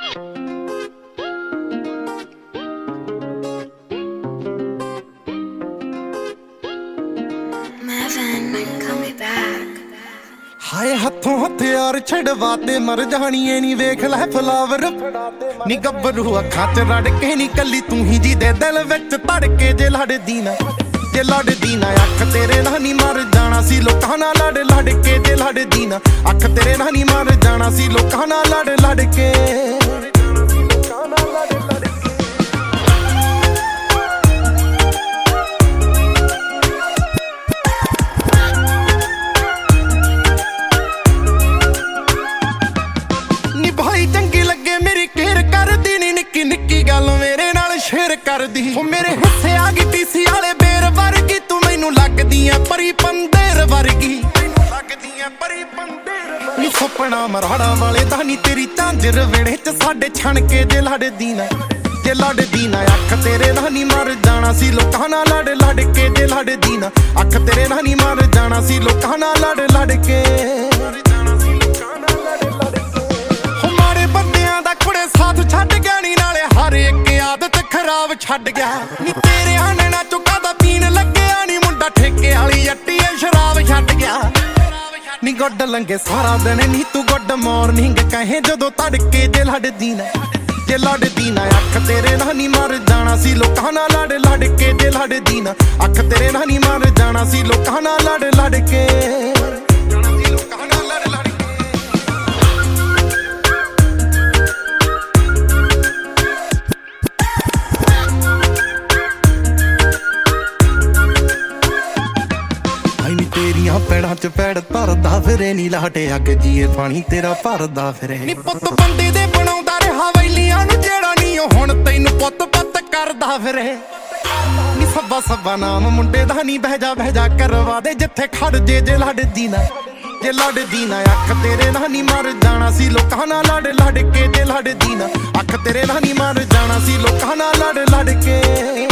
हाय हथों हथियार छड़वा ते मर जानिए नी वेख लै फ्लावर नी गब्बरू अखां च रड़ के नी कली तू ही जी दे दिल विच धड़के जे लड़दी ना अख तेरे नाल नी मर जाना सी लोकां नाल लड़ लड़ के जे लड़दी ना अख तेरे नाल नी मर जाना सी लोकां नाल लड़ लड़ के चंगी लगे मेरी केयर कर दी नी निक्की निक्की गल मेरे नाल शेयर कर दी मेरे हिस्से आ गई टीसी वाले बेर वर्गी तू मैनू लगदी ऐ परी पंदेर वर्गी नी सुपना मराड़ा वाले दा नी तेरी झांजर वेड़े च साडे छण के जे लड़दी ना अख तेरे नाल नी मर जाना सी लोकां नाल लड़ लड़ के जे लड़दी ना अख तेरे नाल नी मर जाना सी लोकां नाल लड़ लड़ के छड्ड गया नी नाले हर एक आदत खराब छड्ड गया नी तेरे आने चुका दा पीन लग्या नी मुंडा ठेके वाली जट्टी शराब छड्ड गया नी गुड लंघे सारा दिन नी तू गुड मॉर्निंग कहे जदों तड़के जे लड़दी ना अख तेरे नाल नी मर जाना सी लोकां नाल लड़ लड़ के जे लड़दी ना अख तेरे नाल नी मर जाना सी लोकां नाल लड़ लड़ के तेरिया पैड़ां च पैड़ धरदा फिरे नी लाटे अग जीए पानी तेरा भरदा फिरे नी पुत बंदे दे बनाउंदा रहा वैलियां नू जेड़ा नी हुण तैनू पुत पत करदा फिरे नी सब्बा सब्बा नाम मुंडे दा नी बह जा करवा दे जिथे खड़ जे लड़दी ना अख तेरे नाल नी मर जाना सी लोकां नाल लड़ लड़ के जे लड़दी ना अख तेरे नाल नी मर जाना सी लोकां नाल लड़ लड़ के